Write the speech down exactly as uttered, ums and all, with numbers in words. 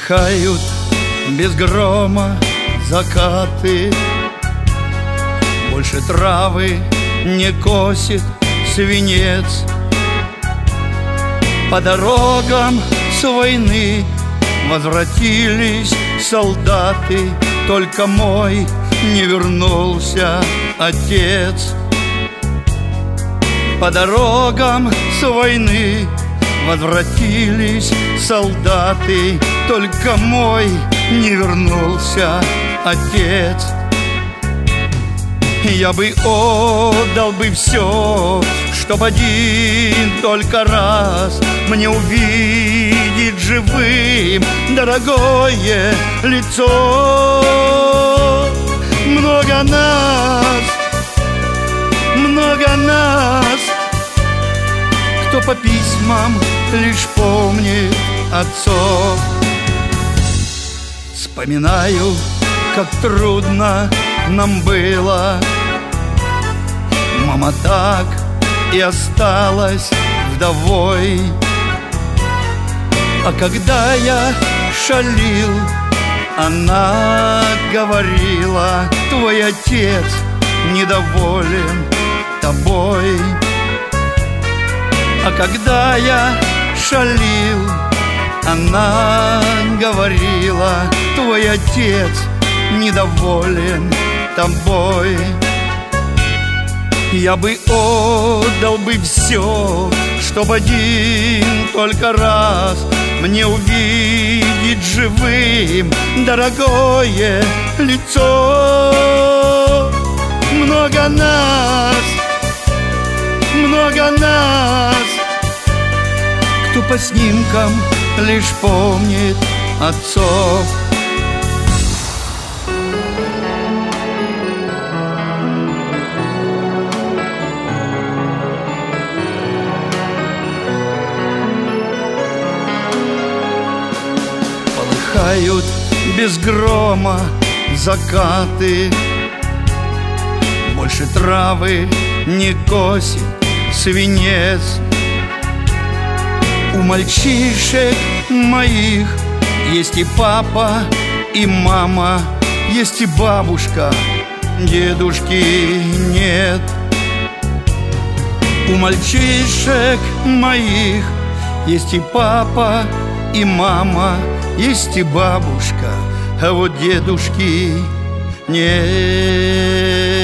Полыхают без грома закаты, больше травы не косит свинец. По дорогам с войны возвратились солдаты, только мой не вернулся отец. По дорогам с войны возвратились солдаты, только мой не вернулся отец. Я бы отдал бы все, чтоб один только раз мне увидеть живым дорогое лицо. Много нас, много нас, кто по письмам лишь помнит отцов. Вспоминаю, как трудно нам было. Мама так и осталась вдовой. А когда я шалил, она говорила: твой отец недоволен тобой. А когда я шалил, она говорила: твой отец недоволен тобой. Я бы отдал бы все, чтоб один только раз мне увидеть живым дорогое лицо. Много нас, много нас, кто по снимкам лишь помнит отцов. Полыхают без грома закаты, больше травы не косит свинец. У мальчишек моих есть и папа, и мама, есть и бабушка, дедушки нет. У мальчишек моих есть и папа, и мама, есть и бабушка, а вот дедушки нет.